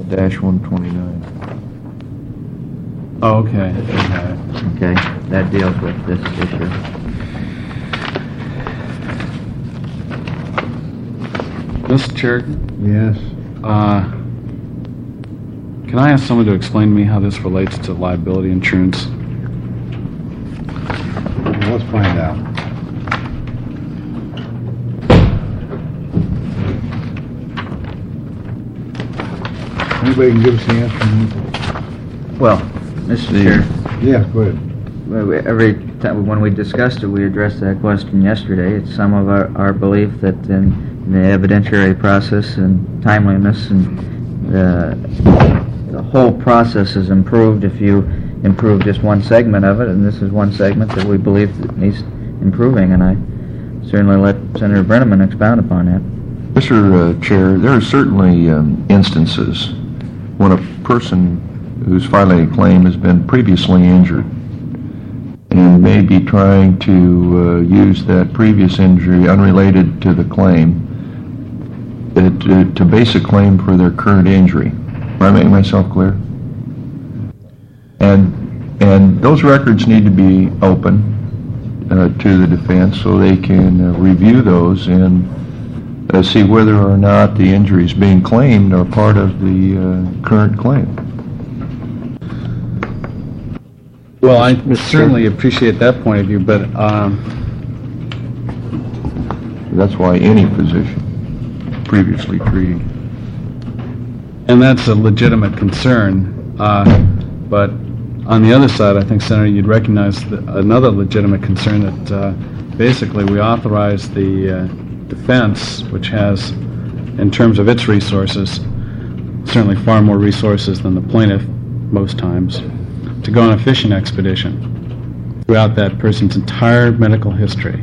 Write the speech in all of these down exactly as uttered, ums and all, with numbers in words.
dash one twenty-nine. Oh, okay. Okay. Okay, that deals with this issue. Mister Chair, Yes. uh, can I ask someone to explain to me how this relates to liability insurance? Well, let's find out. Anybody can give us the answer? Well, Mister Chair, Yes, go ahead. well, we- every time when we discussed it, we addressed that question yesterday. It's some of our, our belief that in the evidentiary process and timeliness and the, the whole process is improved if you improve just one segment of it, and this is one segment that we believe that needs improving, and I certainly let Senator Brenneman expound upon that. Mister Uh, Chair, there are certainly um, instances when a person who's filing a claim has been previously injured and may be trying to uh, use that previous injury unrelated to the claim uh, to, to base a claim for their current injury. Am I making myself clear? And and those records need to be open uh, to the defense so they can uh, review those and Uh, see whether or not the injuries being claimed are part of the uh, current claim. Well, I certainly appreciate that point of view, but um, That's why any physician previously treating. and that's a legitimate concern. Uh, but on the other side, I think, Senator, you'd recognize the, another legitimate concern that uh, basically we authorize the uh, defense, which has, in terms of its resources, certainly far more resources than the plaintiff most times, to go on a fishing expedition throughout that person's entire medical history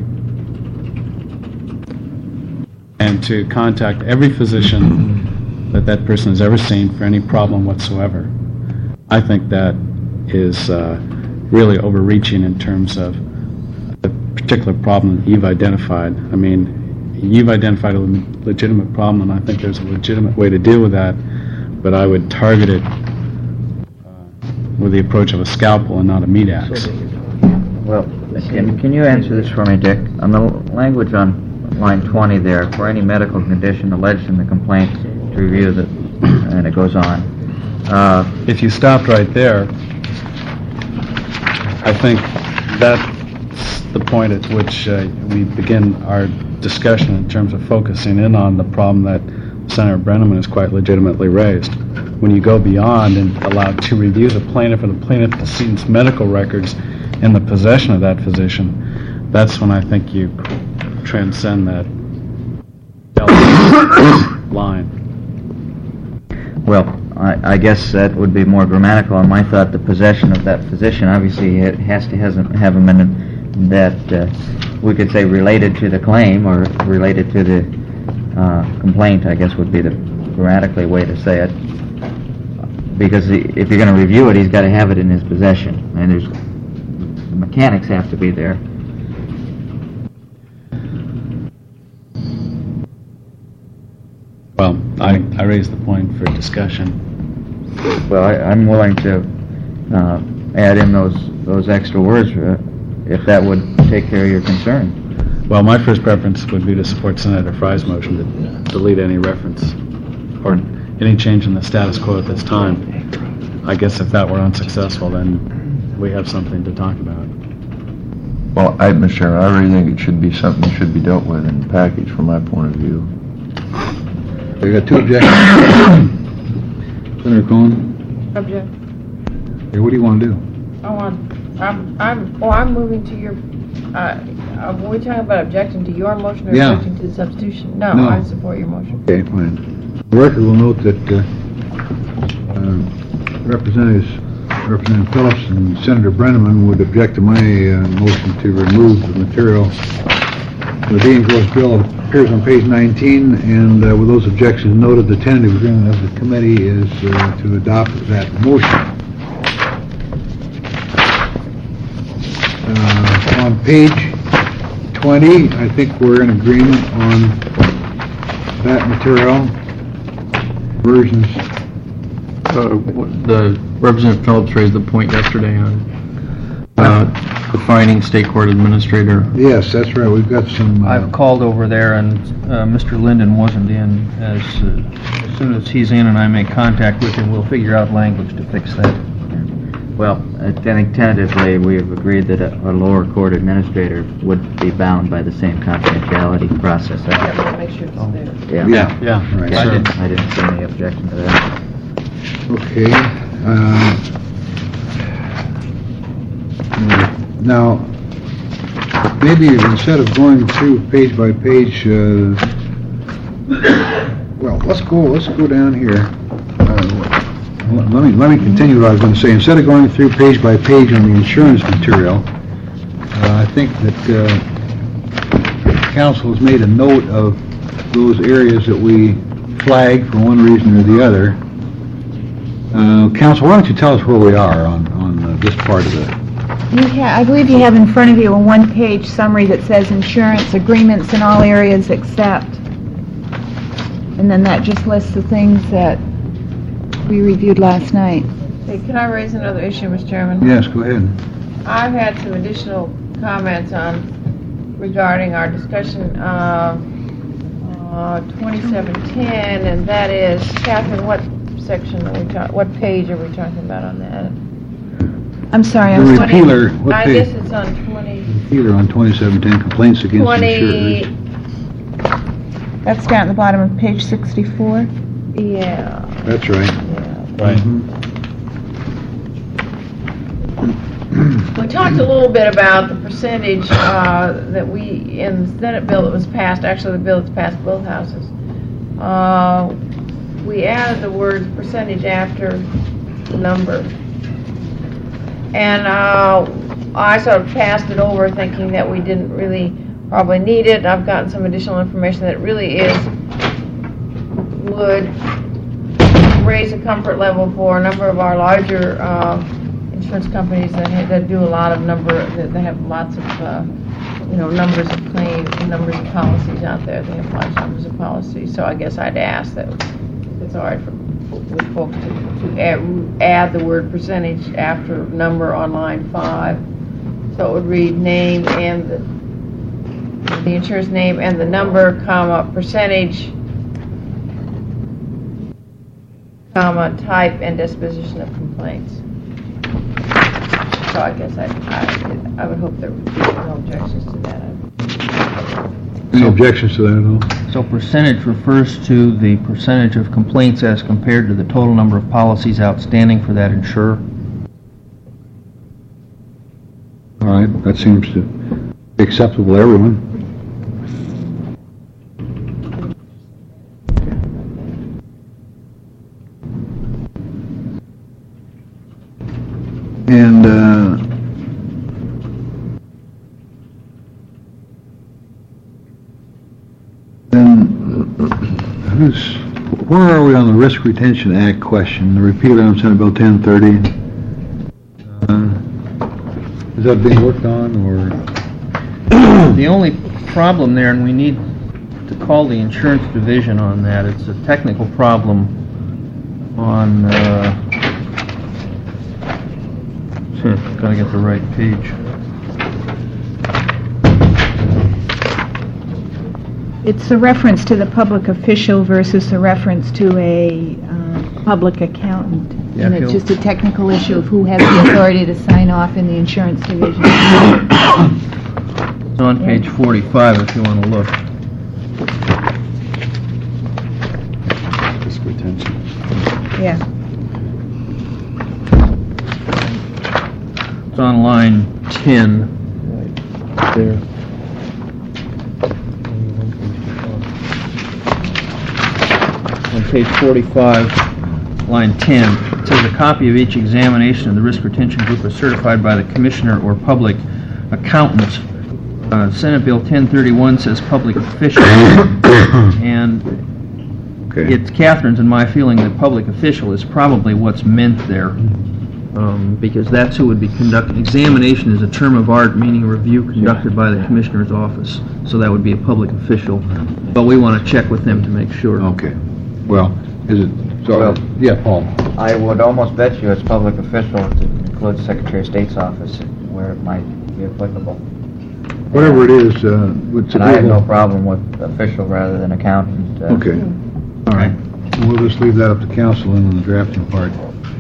and to contact every physician that that person has ever seen for any problem whatsoever. I think that is uh, really overreaching in terms of the particular problem that you've identified. I mean, you've identified a legitimate problem, and I think there's a legitimate way to deal with that, but I would target it uh, with the approach of a scalpel and not a meat axe. Well, can, can you answer this for me, Dick? On the language on line twenty there, for any medical condition alleged in the complaint, to review the, and it goes on. Uh, If you stopped right there, I think that's the point at which uh, we begin our discussion in terms of focusing in on the problem that Senator Brenneman has quite legitimately raised. When you go beyond and allow to review the plaintiff and the plaintiff decedent's medical records in the possession of that physician, that's when I think you transcend that line. Well, I, I guess that would be more grammatical on my thought. The possession of that physician, obviously, it has to has, have a minute that uh, we could say related to the claim or related to the uh, complaint, I guess would be the grammatically way to say it. Because the, if you're going to review it, he's got to have it in his possession. And there's the mechanics have to be there. Well, I, I raised the point for discussion. Well, I, I'm willing to uh, add in those those extra words uh, if that would take care of your concern. Well, my first preference would be to support Senator Fry's motion to delete any reference or any change in the status quo at this time. I guess if that were unsuccessful, then we have something to talk about. Well, I, Mister Chairman, I really think it should be something that should be dealt with in the package from my point of view. We got two objections. Senator Cohen? Object. Hey, what do you want to do? I want, I'm, I'm, oh, I'm moving to your, uh, are we talking about objecting to your motion or Yeah. objecting to the substitution? No, No. I support your motion. Okay, fine. The record will note that uh, uh, Representatives, Representative Phillips and Senator Brenneman would object to my uh, motion to remove the material. The Dean Gross bill appears on page nineteen, and uh, with those objections noted, the tentative agreement of the committee is uh, to adopt that motion. Uh, on page twenty, I think we're in agreement on that material. Versions uh, what the Representative Phillips raised the point yesterday on uh, defining state court administrator. Yes, that's right, we've got some, uh, I've called over there, and uh, Mister Linden wasn't in. As, uh, as soon as he's in and I make contact with him, we'll figure out language to fix that. Well, I think tentatively, we've agreed that a, a lower court administrator would be bound by the same confidentiality process. Yeah, but make sure it's there. Yeah. yeah, Yeah. right. I Sure. didn't, I didn't see any objection to that. Okay. uh, Now, maybe instead of going through page by page, uh, well, let's go, let's go down here. Uh, Let me, let me continue what I was going to say. Instead of going through page by page on the insurance material, uh, I think that uh, council has made a note of those areas that we flagged for one reason or the other. Uh, Council, why don't you tell us where we are on, on uh, this part of it? You ha I believe you have in front of you a one-page summary that says insurance agreements in all areas except. And then that just lists the things that we reviewed last night. Hey, can I raise another issue, Mister Chairman? Yes, go ahead. I've had some additional comments on, regarding our discussion of uh, twenty-seven ten, and that is, Catherine, what section are we talking, what page are we talking about on that? I'm sorry, I The was... repealer, what I page? guess it's on twenty, Repealer on twenty-seven ten, complaints against twenty, insurers. That's down at the bottom of page sixty-four. yeah, That's right. yeah. Right. We talked a little bit about the percentage uh, that we, in the Senate bill that was passed, actually the bill that's passed both houses, uh, we added the word percentage after number. And uh, I sort of passed it over thinking that we didn't really probably need it. I've gotten some additional information that it really is, would raise the comfort level for a number of our larger uh, insurance companies that, ha that do a lot of number, that they have lots of, uh, you know, numbers of claims, numbers of policies out there. They have large numbers of policies. So I guess I'd ask that it's all right for with folks to, to add, add the word percentage after number on line five. So it would read name and the, the insurance name and the number, comma, percentage, comma, type and disposition of complaints. So I guess I, I, I would hope there would be no objections to that. Any objections to that at all? So percentage refers to the percentage of complaints as compared to the total number of policies outstanding for that insurer. All right, that seems to be acceptable to everyone. And, uh, then, who's, where are we on the Risk Retention Act question, the repealer on Senate Bill ten thirty? Uh, Is that being worked on, or? The only problem there, and we need to call the insurance division on that, it's a technical problem on, uh, shit, gotta get the right page. It's a reference to the public official versus a reference to a uh, public accountant. Yeah, And if it's you'll- just a technical issue of who has the authority to sign off in the insurance division. It's on page forty-five if you want to look. Risk retention. Yeah. It's on line ten. There. On page forty-five, line ten, it says a copy of each examination of the risk retention group is certified by the commissioner or public accountant. Uh, Senate Bill ten thirty-one says public official, and Okay. it's Catherine's and my feeling that public official is probably what's meant there, um, because that's who would be conducting. Examination is a term of art, meaning a review conducted by the commissioner's office, so that would be a public official. But we want to check with them to make sure. Okay. Well, Is it, so, Well- yeah, Paul? I would almost bet you it's public official to include Secretary of State's office where it might be applicable. Whatever it is, uh, it's And I have no agreeable. problem with official rather than accountant. uh, Okay, all right. We'll just leave that up to council in the drafting part.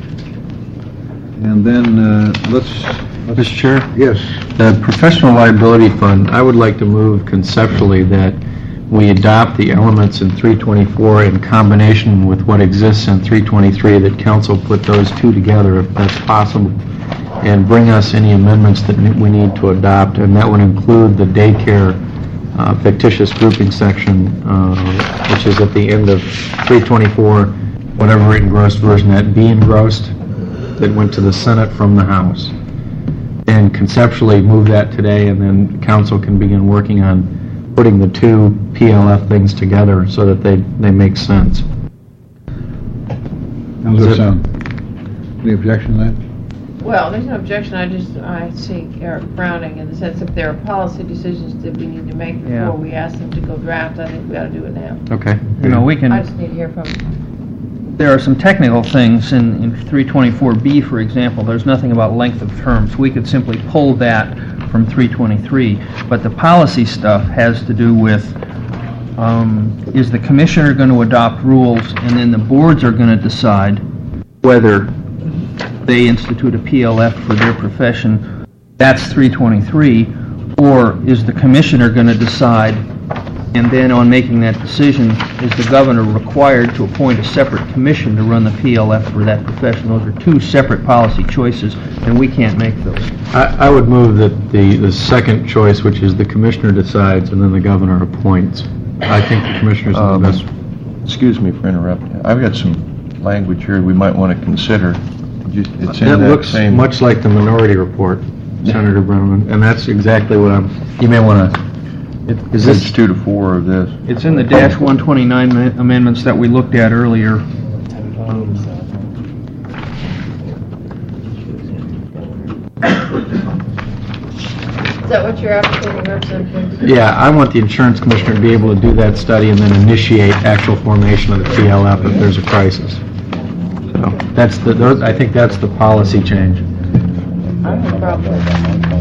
And then, uh, let's, Mister Chair? yes, The professional liability fund, I would like to move conceptually that we adopt the elements in three twenty-four in combination with what exists in three twenty-three, that council put those two together if that's possible, and bring us any amendments that we need to adopt, and that would include the daycare uh, fictitious grouping section, uh, which is at the end of three twenty-four, whatever engrossed version that be engrossed, that went to the Senate from the House. And conceptually move that today, and then council can begin working on putting the two P L F things together so that they, they make sense. how's Is that it- sound? Any objection to that? Well, there's no objection, I just, I see Eric frowning in the sense if there are policy decisions that we need to make Yeah. before we ask them to go draft, I think we ought to do it now. Okay. You know, we can... I just need to hear from, There are some technical things in, in three twenty-four B, for example. There's nothing about length of terms. We could simply pull that from three twenty-three. But the policy stuff has to do with, um, is the commissioner going to adopt rules, and then the boards are going to decide whether they institute a P L F for their profession. That's three twenty-three. Or is the commissioner going to decide, and then on making that decision, is the governor required to appoint a separate commission to run the P L F for that profession? Those are two separate policy choices, and we can't make those. I, I would move that the, the second choice, which is the commissioner decides and then the governor appoints. I think the commissioners are Um, the best. Excuse me for interrupting. I've got some language here we might want to consider. Ju- It's in That that looks same... much like the minority report, Senator Brenneman, and that's exactly what I'm, you may want to, is Page this, two to four of this. It's in the dash one twenty-nine ma- amendments that we looked at earlier. is that what you're advocating, Representative? yeah, I want the insurance commissioner to be able to do that study and then initiate actual formation of the P L F if there's a crisis. So, that's the, those- I think that's the policy change. I don't have a problem with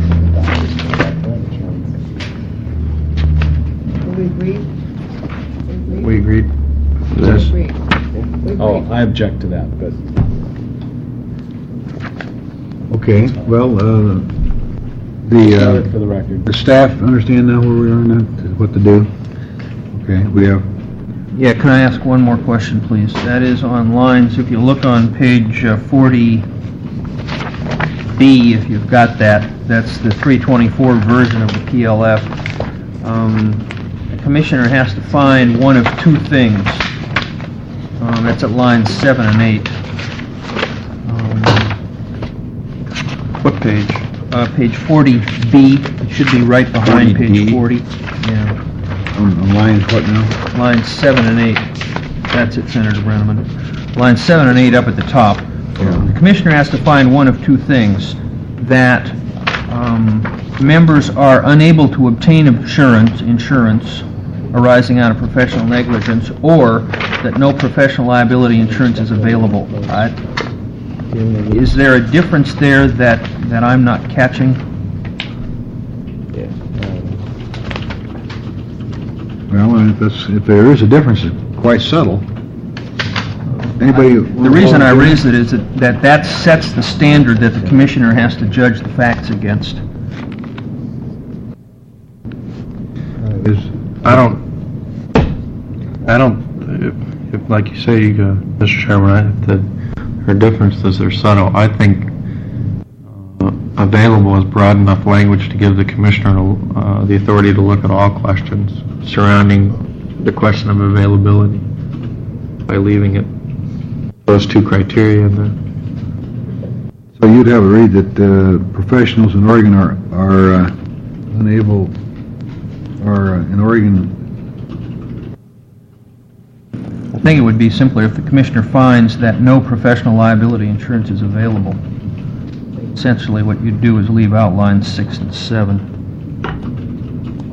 that. We agreed? We agreed? We Yes. agreed. We Oh, agreed. I object to that, but Okay, well, uh, the, uh, for the record. the staff understand now where we are now, what to do? Okay, we have, Yeah, can I ask one more question, please? That is on lines, if you look on page uh, forty B, if you've got that, that's the three twenty-four version of the P L F. Um, The commissioner has to find one of two things. Um, That's at lines seven and eight. Um, What page? uh, Page forty B, it should be right behind forty page B. forty. Yeah. on on lines what now? Lines seven and eight. That's it, Senator Brenneman. Lines seven and eight up at the top. The commissioner has to find one of two things: that um, members are unable to obtain insurance, insurance arising out of professional negligence, or that no professional liability insurance is available. I- Is there a difference there that, that I'm not catching? Well, if that's, if there is a difference, it's quite subtle. Anybody? The reason I raise it is that, that that sets the standard that the commissioner has to judge the facts against. Is, I don't, I don't, if, if, like you say, uh, Mister Chairman, I, that her differences are subtle. I think uh, available is broad enough language to give the commissioner uh, the authority to look at all questions surrounding the question of availability by leaving it those two criteria in there. so you'd have a read that uh, professionals in Oregon are, are uh, unable, are uh, in Oregon, I think it would be simpler if the commissioner finds that no professional liability insurance is available. Essentially, what you'd do is leave out lines six and seven.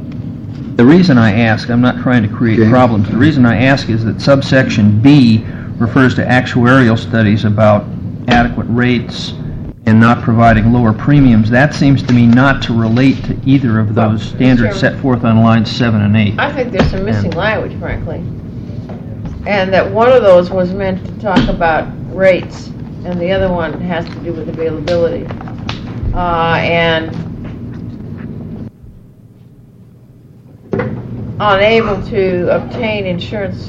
The reason I ask, I'm not trying to create Okay. problems, the reason I ask is that subsection B refers to actuarial studies about adequate rates and not providing lower premiums. That seems to me not to relate to either of those standards Sure. set forth on lines seven and eight. I think there's some missing And- language, frankly. And that one of those was meant to talk about rates, and the other one has to do with availability. Uh, and unable to obtain insurance.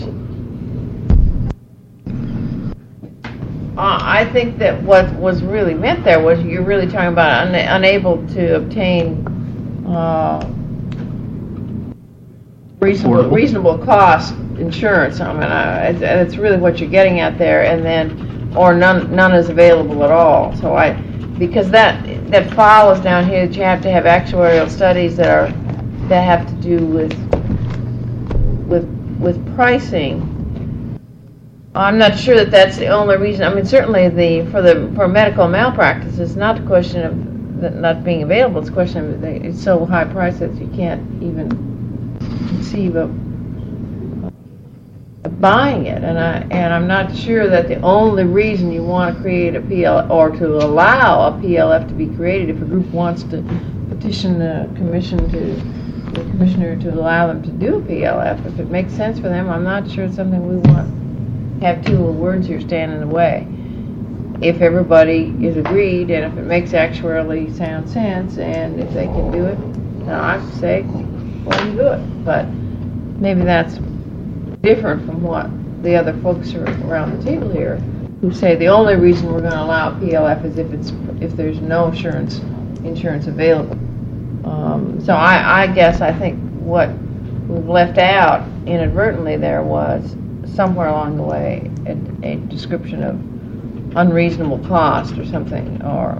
Uh, I think that what was really meant there was you're really talking about un- unable to obtain uh, reasonable, Affordable. reasonable cost insurance. I mean, uh, it's, it's really what you're getting at there, and then or none none is available at all. So I, because that that follows down here that you have to have actuarial studies that are that have to do with with with pricing. I'm not sure that that's the only reason. I mean, certainly the for the for medical malpractice, it's not a question of that not being available. It's a question of the, it's so high priced that you can't even conceive of, of buying it. And I and I'm not sure that the only reason you want to create a P L or to allow a P L F to be created if a group wants to petition the commission to the commissioner to allow them to do a P L F, if it makes sense for them. I'm not sure it's something we want. Have two little words here stand in the way. If everybody is agreed, and if it makes actuarially sound sense, and if they can do it, then I say, well, you do it. But maybe that's different from what the other folks are around the table here, who say the only reason we're going to allow P L F is if it's if there's no insurance insurance available. Um, so I, I guess I think what we've left out inadvertently there was somewhere along the way a, a description of unreasonable cost or something, or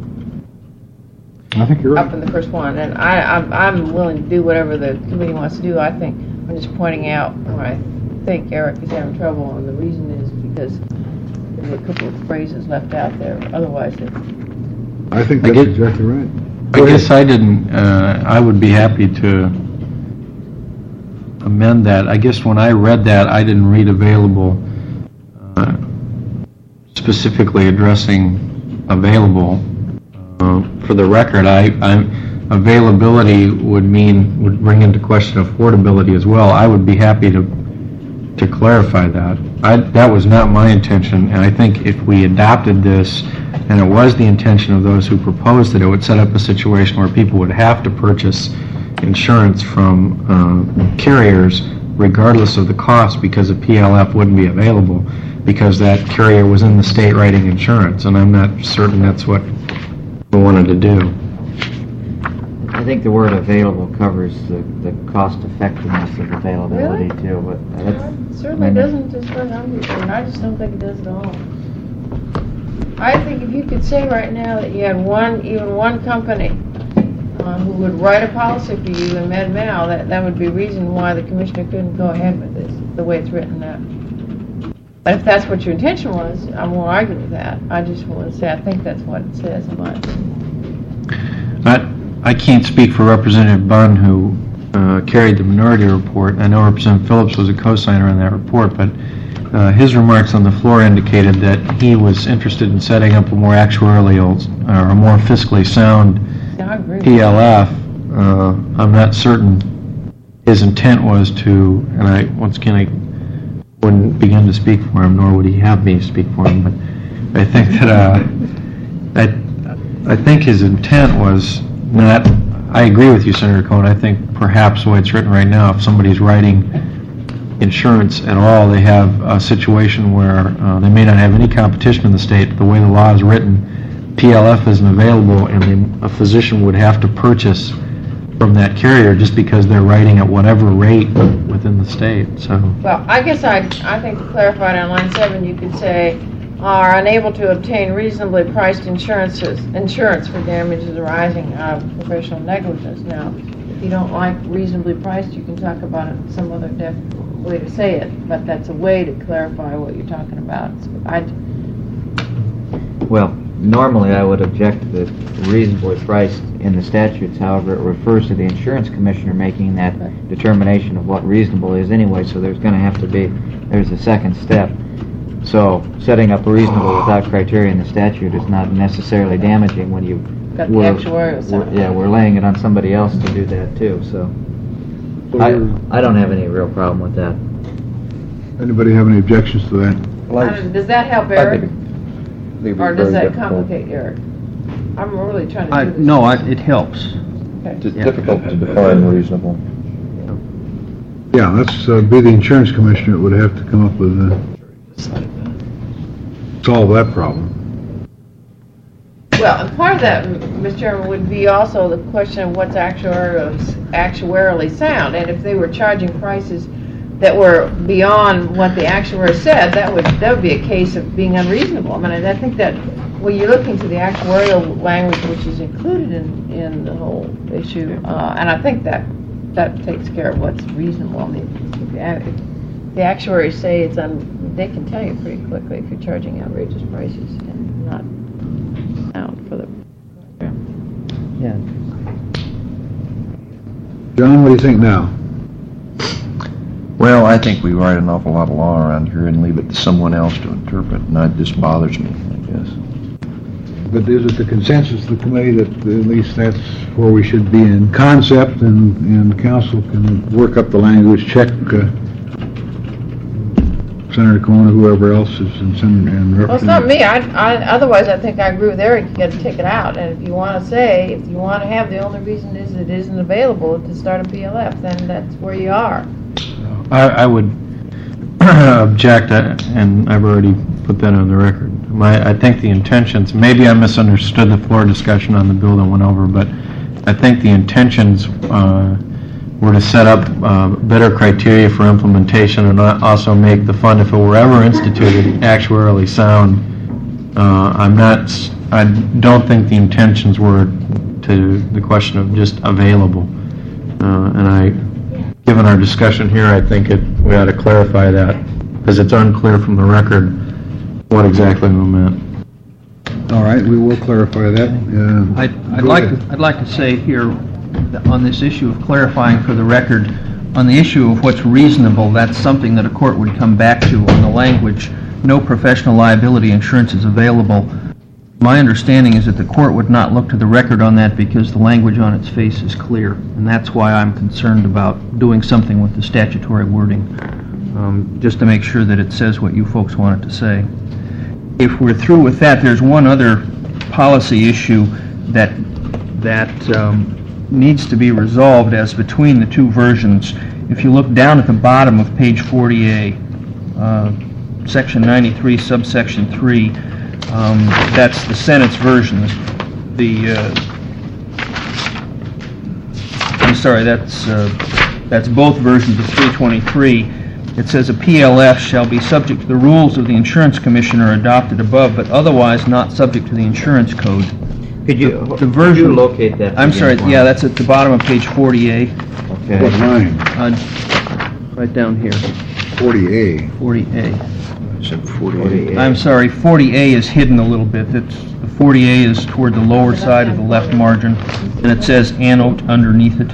I think you're right. up in the first one. And I, I'm, I'm willing to do whatever the committee wants to do. I think I'm just pointing out where I think Eric is having trouble, and the reason is because there's a couple of phrases left out there. Otherwise, it, I think I that's get- exactly right. I guess I didn't, uh, I would be happy to amend that. I guess when I read that, I didn't read available uh, specifically addressing available. Uh, For the record, I, I'm, availability would mean, would bring into question affordability as well. I would be happy to, to clarify that. I, that was not my intention, and I think if we adopted this, and it was the intention of those who proposed it, it would set up a situation where people would have to purchase insurance from uh, carriers regardless of the cost, because a P L F wouldn't be available because that carrier was in the state writing insurance, and I'm not certain that's what we wanted to do. I think the word available covers the, the cost effectiveness of availability Really? too, but that's, it certainly I mean- doesn't as far as I'm concerned. I just don't think it does at all. I think if you could say right now that you had one, even one company uh, who would write a policy for you in Med Mal, that, that would be a reason why the commissioner couldn't go ahead with this, the way it's written now. But if that's what your intention was, I won't argue with that. I just want to say I think that's what it says in my opinion. I, I can't speak for Representative Bunn, who uh, carried the minority report. I know Representative Phillips was a co-signer on that report, but uh, his remarks on the floor indicated that he was interested in setting up a more actuarially, or a more fiscally sound Yeah, I agree. P L F. Uh, I'm not certain his intent was to, and I, once again, I wouldn't begin to speak for him, nor would he have me speak for him, but I think that, uh, I, I think his intent was not, I agree with you, Senator Cohen. I think perhaps the way it's written right now, if somebody's writing insurance at all, they have a situation where uh, they may not have any competition in the state, but the way the law is written, P L F isn't available, and then a physician would have to purchase from that carrier just because they're writing at whatever rate within the state. So, Well, I guess I, I think to clarify it on line seven, you could say, are unable to obtain reasonably priced insurances, insurance for damages arising out of professional negligence. Now, if you don't like reasonably priced, you can talk about it some other def- way to say it, but that's a way to clarify what you're talking about. So I, well, normally I would object to the reasonably priced in the statutes. However, it refers to the insurance commissioner making that determination of what reasonable is anyway, so there's going to have to be, there's a second step. So setting up reasonable without criteria in the statute is not necessarily damaging when you... Got the we're- actuarial we're- side. Yeah, we're laying it on somebody else to do that too, so... I, I don't have any real problem with that. Anybody have any objections to that? I don't- Does that help Eric? Or does that complicate Eric? I'm really trying to I, do this. no, I, it helps. It's Yeah. difficult to define reasonable. Yeah, that's, uh, be the insurance commissioner that would have to come up with, uh, solve that problem. Well, and part of that, Mister Chairman, would be also the question of what's actuarial- actuarially sound. And if they were charging prices that were beyond what the actuary said, that would, that would be a case of being unreasonable. I mean, I think that when you look into the actuarial language, which is included in, in the whole issue, uh, and I think that, that takes care of what's reasonable. I mean, if the ac- if the actuaries say it's un, they can tell you pretty quickly if you're charging outrageous prices and not out for the Yeah. John, what do you think now? Well, I think we write an awful lot of law around here and leave it to someone else to interpret, and that just bothers me, I guess. But is it the consensus of the committee that at least that's where we should be in concept, and, and council can work up the language, check, uh, Senator Cohen or whoever else is in, Sen- and Well, it's not representing? me. I, I, otherwise, I think I agree with Eric. You got to take it out. And if you want to say, if you want to have the only reason is it isn't available to start a P L F, then that's where you are. I, I would object, uh, and I've already put that on the record. My, I think the intentions, maybe I misunderstood the floor discussion on the bill that went over, but I think the intentions uh, were to set up uh, better criteria for implementation and not also make the fund, if it were ever instituted, actuarially sound. Uh, I'm not, s- I don't think the intentions were to the question of just available. Uh, and I, given our discussion here, I think it, we ought to clarify that, because it's unclear from the record what exactly we meant. All right, we will clarify that. Uh, I'd, I'd go like, ahead. to- I'd like to say here, that on this issue of clarifying for the record, on the issue of what's reasonable, that's something that a court would come back to on the language, no professional liability insurance is available. My understanding is that the court would not look to the record on that because the language on its face is clear, and that's why I'm concerned about doing something with the statutory wording, um, just to make sure that it says what you folks want it to say. If we're through with that, there's one other policy issue that that um, needs to be resolved as between the two versions. If you look down at the bottom of page forty A, uh, section ninety-three, subsection three, um, that's the Senate's version. The uh, I'm sorry, that's uh, that's both versions of three twenty-three. It says a P L F shall be subject to the rules of the insurance commissioner adopted above, but otherwise not subject to the insurance code. Could you, The- the could version- you locate that? I'm again sorry, for me? yeah, that's at the bottom of page forty A, What Okay. line? uh, right down here, forty A. forty A. Except forty-eight. I'm sorry, forty A is hidden a little bit. That's, the forty A is toward the lower side of the left margin, and it says annote underneath it.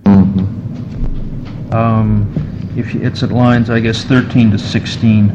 Mhm. Um, if you, it's at lines, I guess, thirteen to sixteen.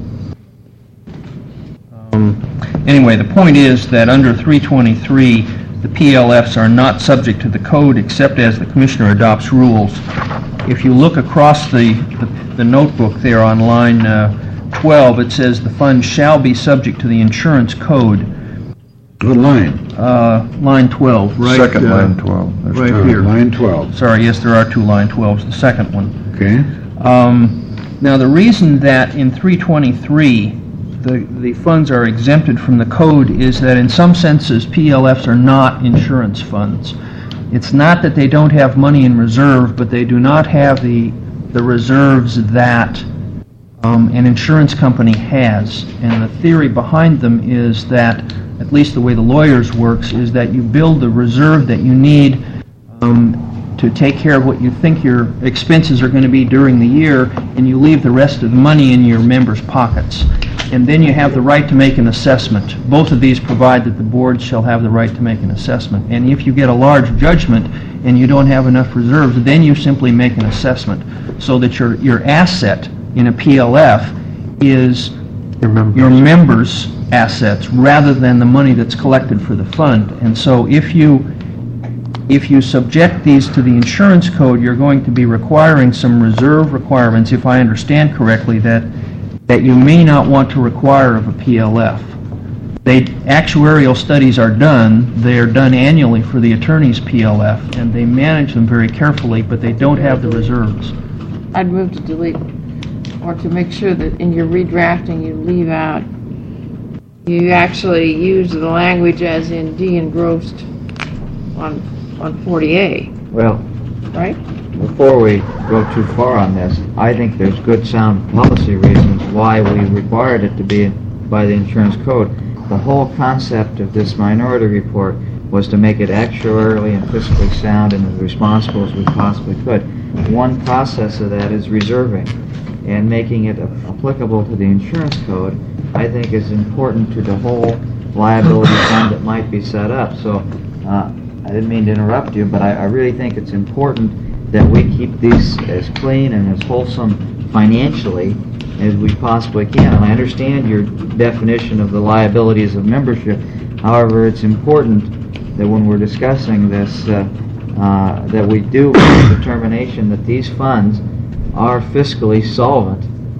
Um, anyway, the point is that under three twenty-three, the P L Fs are not subject to the code except as the commissioner adopts rules. If you look across the, the, the notebook there on line uh, twelve, it says the fund shall be subject to the insurance code. What line? Uh, line twelve, right? Second uh, line twelve. There's right two. here. Line twelve, Sorry, yes, there are two line twelves, the second one. okay? Um, Now, the reason that in three twenty-three, the, the funds are exempted from the code is that in some senses, P L Fs are not insurance funds. It's not that they don't have money in reserve, but they do not have the, the reserves that um, an insurance company has. And the theory behind them is that, at least the way the lawyers works, is that you build the reserve that you need um, to take care of what you think your expenses are going to be during the year, and you leave the rest of the money in your members' pockets. And then you have the right to make an assessment. Both of these provide that the board shall have the right to make an assessment. And if you get a large judgment and you don't have enough reserves, then you simply make an assessment, so that your, your asset in a P L F is Remember. your members' assets rather than the money that's collected for the fund. And so if you, if you subject these to the insurance code, you're going to be requiring some reserve requirements, if I understand correctly, that, that you may not want to require of a P L F. They, actuarial studies are done, they're done annually for the attorney's P L F, and they manage them very carefully, but they don't have the reserves. I'd move to delete, or to make sure that in your redrafting, you leave out, you actually use the language as in D engrossed on, on forty A, Well, right? before we go too far on this, I think there's good sound policy reasons why we required it to be by the insurance code. The whole concept of this minority report was to make it actuarially and fiscally sound and as responsible as we possibly could. One process of that is reserving, and making it applicable to the insurance code, I think, is important to the whole liability fund that might be set up. So, uh, I didn't mean to interrupt you, but I, I really think it's important that we keep these as clean and as wholesome financially as we possibly can. And I understand your definition of the liabilities of membership. However, it's important that when we're discussing this, uh, uh, that we do make a determination that these funds are fiscally solvent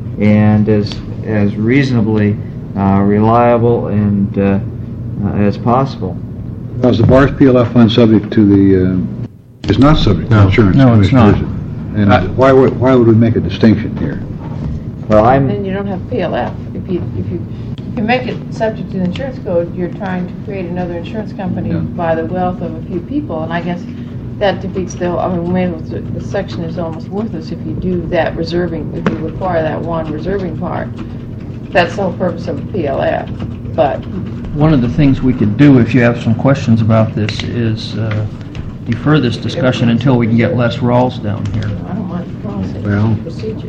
and as as reasonably uh, reliable and uh, uh, as possible. Now, is the Bar's P L F fund subject to the, uh, is not subject to No. insurance No, it's commissioner, not. is it? And Uh, why would, why would we make a distinction here? Well, I'm Then you don't have P L F. If you, if you, if you make it subject to the insurance code, you're trying to create another insurance company Yeah. by the wealth of a few people, and I guess that defeats the, I mean, maybe the the section is almost worthless if you do that reserving, if you require that one reserving part. That's the whole purpose of a P L F, but One of the things we could do, if you have some questions about this, is uh, defer this discussion until we can get Les Rawls down here. I don't mind the policy, Well- procedure.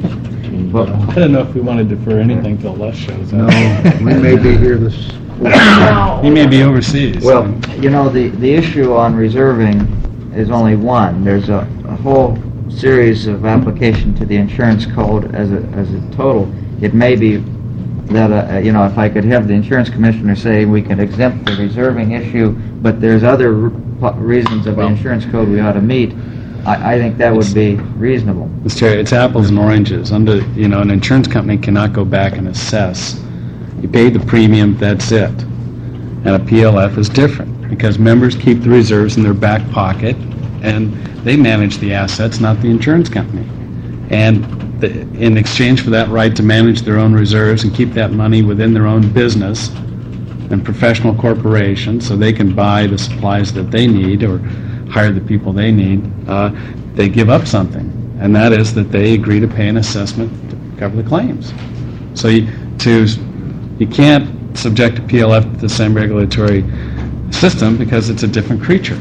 well, I don't know if we want to defer anything till Les shows No, up. we may be here this, Now, He may be overseas. well, you know, the, the issue on reserving is only one. There's a, a whole series of application to the insurance code as a, as a total. It may be that, uh, you know, if I could have the insurance commissioner say we can exempt the reserving issue, but there's other r- reasons of the insurance code we ought to meet, I, I think that would be reasonable. Mister Chair, it's apples and oranges. Under, you know, an insurance company cannot go back and assess. You pay the premium, that's it. And a P L F is different, because members keep the reserves in their back pocket, and they manage the assets, not the insurance company. And the, in exchange for that right to manage their own reserves and keep that money within their own business and professional corporation, so they can buy the supplies that they need or hire the people they need, uh, they give up something. And that is that they agree to pay an assessment to cover the claims. So you, to, you can't subject a P L F to the same regulatory system because it's a different creature.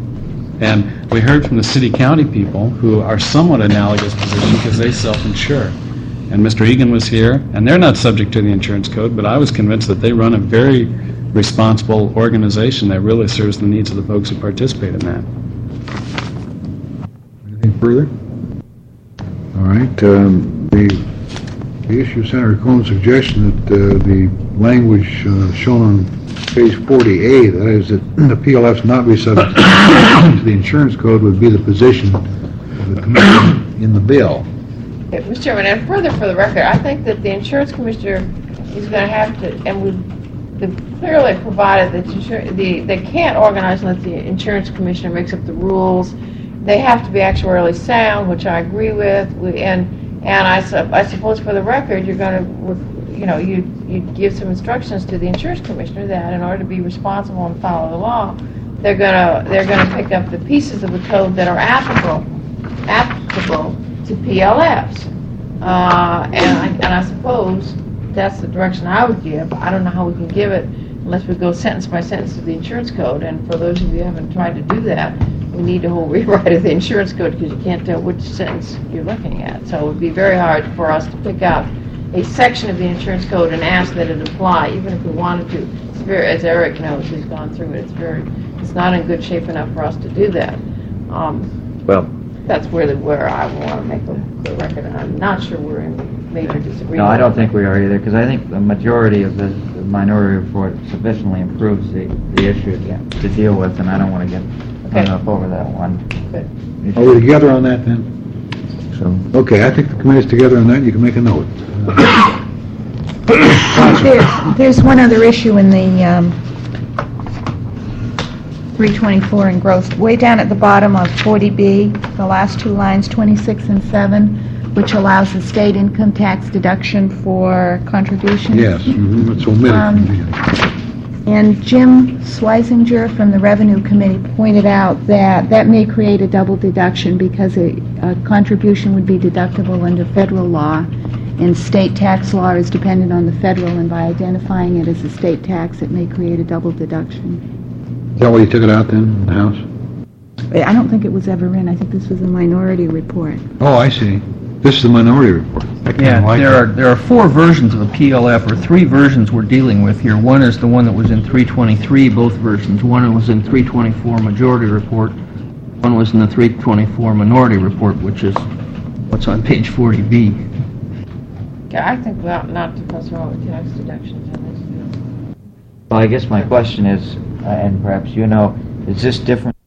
And we heard from the city-county people who are somewhat analogous position because they self-insure. And Mister Egan was here, and they're not subject to the insurance code, but I was convinced that they run a very responsible organization that really serves the needs of the folks who participate in that. anything further? All right, um, the, the issue of Senator Cohn's suggestion that uh, the language uh, shown on page forty A, that is that the P L Fs not be subject to the insurance code, would be the position of the commission in the bill. Yeah, Mister Chairman, and further for the record, I think that the insurance commissioner is going to have to, and we've they've clearly provided that insur- the, they can't organize unless the insurance commissioner makes up the rules. They have to be actuarially sound, which I agree with, we, and and I, su- I suppose for the record, you're going to, you know, you you give some instructions to the insurance commissioner that in order to be responsible and follow the law, they're going to they're going to pick up the pieces of the code that are applicable applicable to P L Fs. Uh, and, I, and I suppose that's the direction I would give. I don't know how we can give it unless we go sentence by sentence to the insurance code. And for those of you who haven't tried to do that, we need a whole rewrite of the insurance code because you can't tell which sentence you're looking at. So it would be very hard for us to pick out a section of the insurance code and ask that it apply, even if we wanted to. It's very, as Eric knows, he's gone through it. It's very, it's not in good shape enough for us to do that. Um, Well, that's really where I want to make the, the record, and I'm not sure we're in major disagreement. No, I don't think we are either, because I think the majority of the the minority report sufficiently improves the, the issue to to deal with, and I don't want to get hung Okay. up over that one. Are we together on that then? So, Okay, I think the committee's together on that, you can make a note. There, there's one other issue in the um, three twenty-four in gross, way down at the bottom of forty B, the last two lines, twenty-six and seven, which allows the state income tax deduction for contributions. Yes, mhm, it's omitted. Um, And Jim Swisinger from the Revenue Committee pointed out that that may create a double deduction because a, a contribution would be deductible under federal law, and state tax law is dependent on the federal, and by identifying it as a state tax, it may create a double deduction. Is that why you took it out then, in the House? I don't think it was ever in. I think this was a minority report. Oh, I see. This is the minority report. I kinda Yeah, like there that. are, there are four versions of a P L F, or three versions we're dealing with here. One is the one that was in three twenty-three, both versions. One was in three twenty-four majority report. One was in the three twenty-four minority report, which is what's on page forty B. Yeah, I think we ought not to fuss around with tax deductions in this. Well, I guess my question is, uh, and perhaps you know, is this different